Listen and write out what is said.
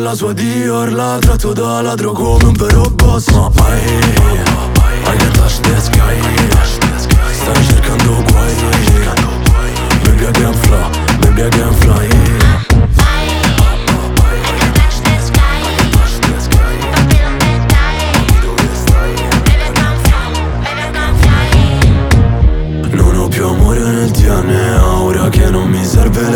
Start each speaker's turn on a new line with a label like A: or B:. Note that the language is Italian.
A: la sua Dior, la tratto da ladro come un vero boss. Ma I can touch the sky, stai cercando guai.